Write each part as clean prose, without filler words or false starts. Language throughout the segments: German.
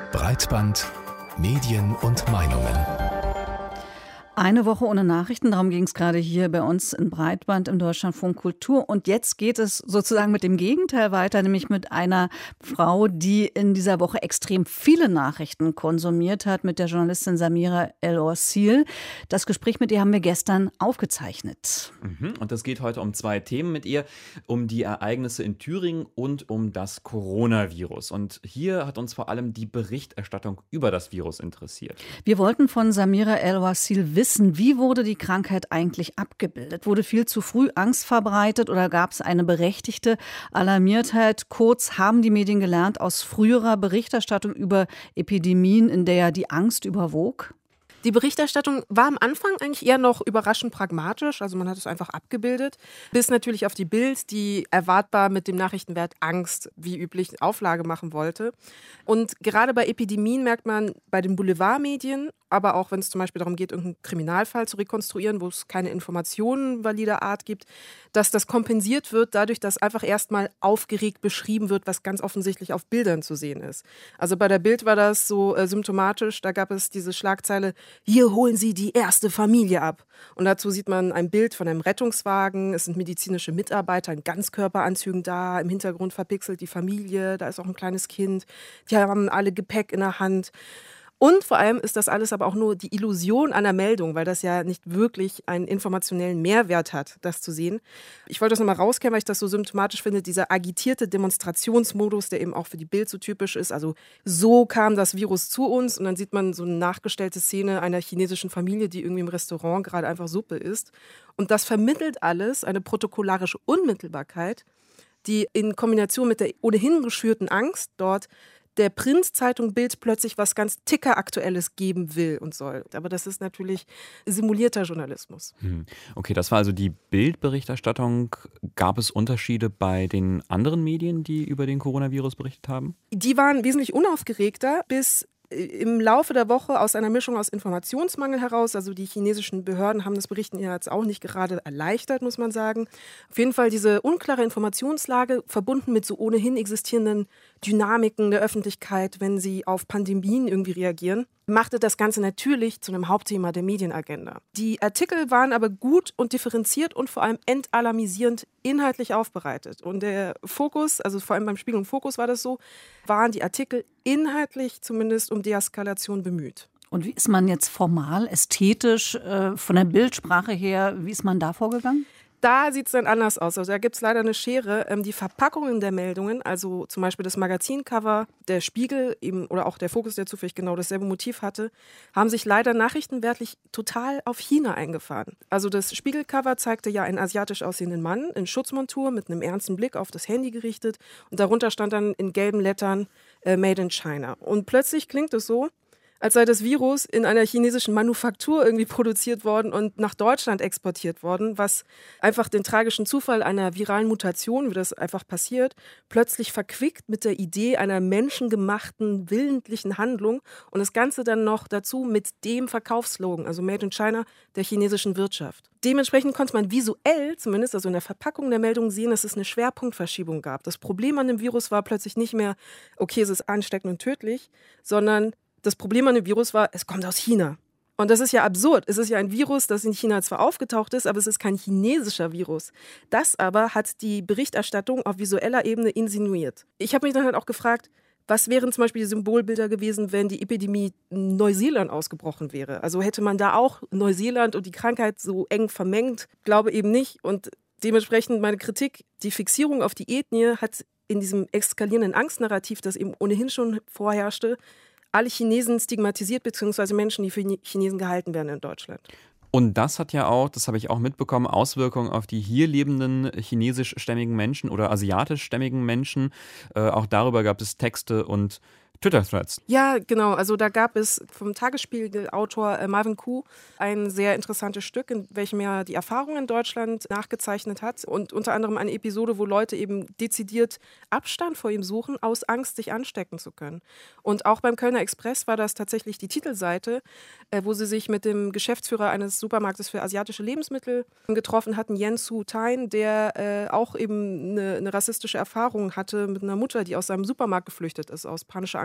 Breitband Medien und Meinungen. Eine Woche ohne Nachrichten, darum ging es gerade hier bei uns in Breitband im Deutschlandfunk Kultur. Und jetzt geht es sozusagen mit dem Gegenteil weiter, nämlich mit einer Frau, die in dieser Woche extrem viele Nachrichten konsumiert hat, mit der Journalistin Samira El-Orsil. Das Gespräch mit ihr haben wir gestern aufgezeichnet. Und es geht heute um zwei Themen mit ihr, um die Ereignisse in Thüringen und um das Coronavirus. Und hier hat uns vor allem die Berichterstattung über das Virus interessiert. Wir wollten von Samira El-Orsil wissen, wie wurde die Krankheit eigentlich abgebildet? Wurde viel zu früh Angst verbreitet oder gab es eine berechtigte Alarmiertheit? Kurz, haben die Medien gelernt aus früherer Berichterstattung über Epidemien, in der ja die Angst überwog? Die Berichterstattung war am Anfang eigentlich eher noch überraschend pragmatisch, also man hat es einfach abgebildet, bis natürlich auf die Bild, die erwartbar mit dem Nachrichtenwert Angst, wie üblich, Auflage machen wollte. Und gerade bei Epidemien merkt man bei den Boulevardmedien, aber auch wenn es zum Beispiel darum geht, irgendeinen Kriminalfall zu rekonstruieren, wo es keine Informationen valider Art gibt, dass das kompensiert wird dadurch, dass einfach erstmal aufgeregt beschrieben wird, was ganz offensichtlich auf Bildern zu sehen ist. Also bei der Bild war das so symptomatisch, da gab es diese Schlagzeile: Hier holen Sie die erste Familie ab. Und dazu sieht man ein Bild von einem Rettungswagen. Es sind medizinische Mitarbeiter in Ganzkörperanzügen da. Im Hintergrund verpixelt die Familie. Da ist auch ein kleines Kind. Die haben alle Gepäck in der Hand. Und vor allem ist das alles aber auch nur die Illusion einer Meldung, weil das ja nicht wirklich einen informationellen Mehrwert hat, das zu sehen. Ich wollte das nochmal rauskehren, weil ich das so symptomatisch finde, dieser agitierte Demonstrationsmodus, der eben auch für die Bild so typisch ist. Also so kam das Virus zu uns und dann sieht man so eine nachgestellte Szene einer chinesischen Familie, die irgendwie im Restaurant gerade einfach Suppe isst. Und das vermittelt alles eine protokollarische Unmittelbarkeit, die in Kombination mit der ohnehin geschürten Angst dort der Printzeitung Bild plötzlich was ganz Tickeraktuelles geben will und soll. Aber das ist natürlich simulierter Journalismus. Okay, das war also die Bild-Berichterstattung. Gab es Unterschiede bei den anderen Medien, die über den Coronavirus berichtet haben? Die waren wesentlich unaufgeregter, bis im Laufe der Woche aus einer Mischung aus Informationsmangel heraus, also die chinesischen Behörden haben das Berichten ja jetzt auch nicht gerade erleichtert, muss man sagen. Auf jeden Fall diese unklare Informationslage, verbunden mit so ohnehin existierenden Dynamiken der Öffentlichkeit, wenn sie auf Pandemien irgendwie reagieren, machte das Ganze natürlich zu einem Hauptthema der Medienagenda. Die Artikel waren aber gut und differenziert und vor allem entalarmisierend inhaltlich aufbereitet. Und der Fokus, also vor allem beim Spiegel und Fokus war das so, waren die Artikel inhaltlich zumindest um Deeskalation bemüht. Und wie ist man jetzt formal, ästhetisch, von der Bildsprache her, wie ist man da vorgegangen? Da sieht es dann anders aus. Also da gibt es leider eine Schere. Die Verpackungen der Meldungen, also zum Beispiel das Magazincover, der Spiegel eben, oder auch der Fokus, der zufällig genau dasselbe Motiv hatte, haben sich leider nachrichtenwertlich total auf China eingefahren. Also das Spiegelcover zeigte ja einen asiatisch aussehenden Mann in Schutzmontur mit einem ernsten Blick auf das Handy gerichtet und darunter stand dann in gelben Lettern Made in China. Und plötzlich klingt es so, als sei das Virus in einer chinesischen Manufaktur irgendwie produziert worden und nach Deutschland exportiert worden, was einfach den tragischen Zufall einer viralen Mutation, wie das einfach passiert, plötzlich verquickt mit der Idee einer menschengemachten, willentlichen Handlung und das Ganze dann noch dazu mit dem Verkaufsslogan, also Made in China, der chinesischen Wirtschaft. Dementsprechend konnte man visuell, zumindest also in der Verpackung der Meldung, sehen, dass es eine Schwerpunktverschiebung gab. Das Problem an dem Virus war plötzlich nicht mehr, okay, es ist ansteckend und tödlich, sondern das Problem an dem Virus war, es kommt aus China. Und das ist ja absurd. Es ist ja ein Virus, das in China zwar aufgetaucht ist, aber es ist kein chinesischer Virus. Das aber hat die Berichterstattung auf visueller Ebene insinuiert. Ich habe mich dann halt auch gefragt, was wären zum Beispiel die Symbolbilder gewesen, wenn die Epidemie in Neuseeland ausgebrochen wäre? Also hätte man da auch Neuseeland und die Krankheit so eng vermengt? Glaube eben nicht. Und dementsprechend meine Kritik, die Fixierung auf die Ethnie hat in diesem eskalierenden Angstnarrativ, das eben ohnehin schon vorherrschte, alle Chinesen stigmatisiert, beziehungsweise Menschen, die für Chinesen gehalten werden in Deutschland. Und das hat ja auch, das habe ich auch mitbekommen, Auswirkungen auf die hier lebenden chinesischstämmigen Menschen oder asiatischstämmigen Menschen. Auch darüber gab es Texte und Twitter-Threads. Ja, genau. Also da gab es vom Tagesspiegel-Autor Marvin Kuh ein sehr interessantes Stück, in welchem er die Erfahrungen in Deutschland nachgezeichnet hat und unter anderem eine Episode, wo Leute eben dezidiert Abstand vor ihm suchen, aus Angst, sich anstecken zu können. Und auch beim Kölner Express war das tatsächlich die Titelseite, wo sie sich mit dem Geschäftsführer eines Supermarktes für asiatische Lebensmittel getroffen hatten, Jens Hu Tain, der auch eben eine rassistische Erfahrung hatte mit einer Mutter, die aus seinem Supermarkt geflüchtet ist, aus panischer Angst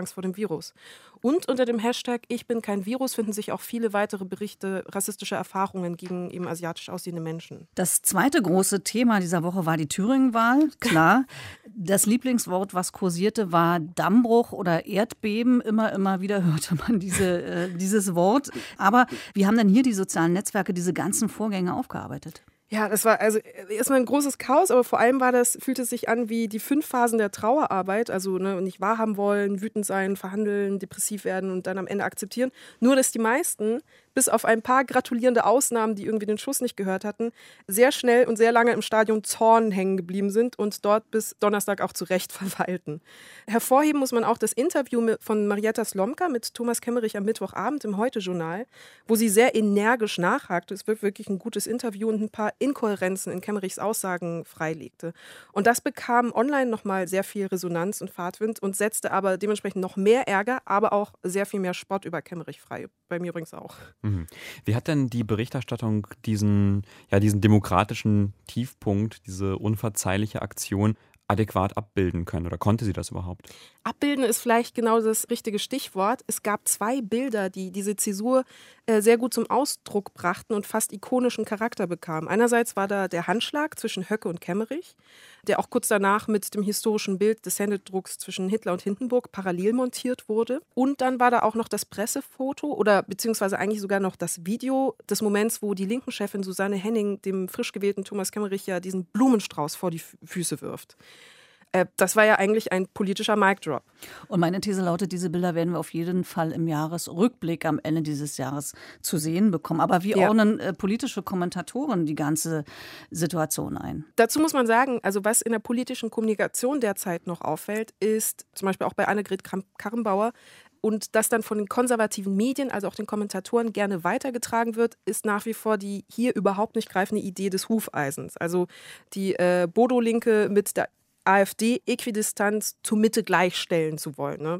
Angst vor dem Virus. Und unter dem Hashtag Ich bin kein Virus finden sich auch viele weitere Berichte rassistischer Erfahrungen gegen eben asiatisch aussehende Menschen. Das zweite große Thema dieser Woche war die Thüringen-Wahl, klar. Das Lieblingswort, was kursierte, war Dammbruch oder Erdbeben. Immer wieder hörte man dieses Wort. Aber wie haben denn hier die sozialen Netzwerke diese ganzen Vorgänge aufgearbeitet? Ja, das war also erstmal ein großes Chaos, aber vor allem fühlte es sich an wie die 5 Phasen der Trauerarbeit, also nicht wahrhaben wollen, wütend sein, verhandeln, depressiv werden und dann am Ende akzeptieren. Nur, dass die meisten, bis auf ein paar gratulierende Ausnahmen, die irgendwie den Schuss nicht gehört hatten, sehr schnell und sehr lange im Stadion Zorn hängen geblieben sind und dort bis Donnerstag auch zu Recht verweilten. Hervorheben muss man auch das Interview von Marietta Slomka mit Thomas Kemmerich am Mittwochabend im Heute-Journal, wo sie sehr energisch nachhakte. Es wird wirklich ein gutes Interview und ein paar Inkohärenzen in Kemmerichs Aussagen freilegte. Und das bekam online nochmal sehr viel Resonanz und Fahrtwind und setzte aber dementsprechend noch mehr Ärger, aber auch sehr viel mehr Spott über Kemmerich frei. Bei mir übrigens auch. Wie hat denn die Berichterstattung diesen demokratischen Tiefpunkt, diese unverzeihliche Aktion adäquat abbilden können oder konnte sie das überhaupt? Abbilden ist vielleicht genau das richtige Stichwort. Es gab 2 Bilder, die diese Zäsur sehr gut zum Ausdruck brachten und fast ikonischen Charakter bekamen. Einerseits war da der Handschlag zwischen Höcke und Kemmerich, der auch kurz danach mit dem historischen Bild des Händedrucks zwischen Hitler und Hindenburg parallel montiert wurde. Und dann war da auch noch das Pressefoto oder beziehungsweise eigentlich sogar noch das Video des Moments, wo die Linken-Chefin Susanne Henning dem frisch gewählten Thomas Kemmerich ja diesen Blumenstrauß vor die Füße wirft. Das war ja eigentlich ein politischer Mic-Drop. Und meine These lautet, diese Bilder werden wir auf jeden Fall im Jahresrückblick am Ende dieses Jahres zu sehen bekommen. Aber wie ordnen politische Kommentatoren die ganze Situation ein? Dazu muss man sagen, also was in der politischen Kommunikation derzeit noch auffällt, ist zum Beispiel auch bei Annegret Kramp-Karrenbauer, und das dann von den konservativen Medien, also auch den Kommentatoren, gerne weitergetragen wird, ist nach wie vor die hier überhaupt nicht greifende Idee des Hufeisens. Also die Bodo-Linke mit der AfD äquidistant zur Mitte gleichstellen zu wollen. Ne?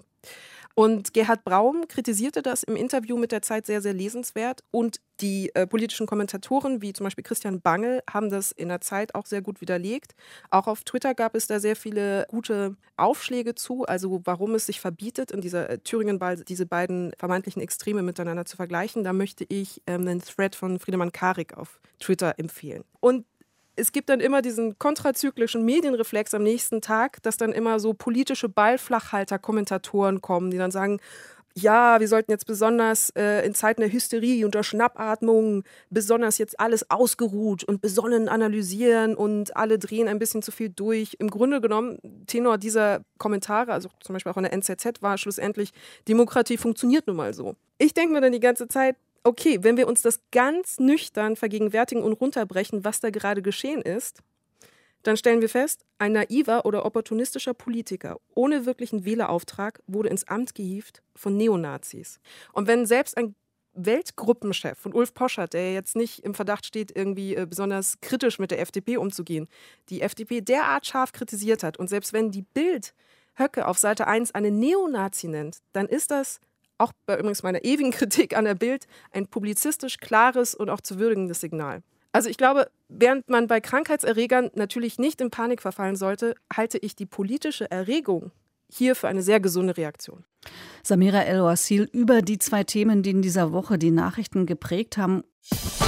Und Gerhard Braun kritisierte das im Interview mit der Zeit sehr, sehr lesenswert. Und die politischen Kommentatoren, wie zum Beispiel Christian Bangel, haben das in der Zeit auch sehr gut widerlegt. Auch auf Twitter gab es da sehr viele gute Aufschläge zu, also warum es sich verbietet, in dieser Thüringen-Wahl diese beiden vermeintlichen Extreme miteinander zu vergleichen. Da möchte ich einen Thread von Friedemann Karik auf Twitter empfehlen. Und es gibt dann immer diesen kontrazyklischen Medienreflex am nächsten Tag, dass dann immer so politische Ballflachhalter-Kommentatoren kommen, die dann sagen, ja, wir sollten jetzt besonders in Zeiten der Hysterie und der Schnappatmung besonders jetzt alles ausgeruht und besonnen analysieren und alle drehen ein bisschen zu viel durch. Im Grunde genommen, Tenor dieser Kommentare, also zum Beispiel auch in der NZZ, war schlussendlich, Demokratie funktioniert nun mal so. Ich denke mir dann die ganze Zeit, okay, wenn wir uns das ganz nüchtern vergegenwärtigen und runterbrechen, was da gerade geschehen ist, dann stellen wir fest, ein naiver oder opportunistischer Politiker ohne wirklichen Wählerauftrag wurde ins Amt gehievt von Neonazis. Und wenn selbst ein Weltgruppenchef von Ulf Poschardt, der jetzt nicht im Verdacht steht, irgendwie besonders kritisch mit der FDP umzugehen, die FDP derart scharf kritisiert hat und selbst wenn die Bild Höcke auf Seite 1 eine Neonazi nennt, dann ist das auch bei übrigens meiner ewigen Kritik an der Bild, ein publizistisch klares und auch zu würdigendes Signal. Also ich glaube, während man bei Krankheitserregern natürlich nicht in Panik verfallen sollte, halte ich die politische Erregung hier für eine sehr gesunde Reaktion. Samira El-Wassil über die 2 Themen, die in dieser Woche die Nachrichten geprägt haben.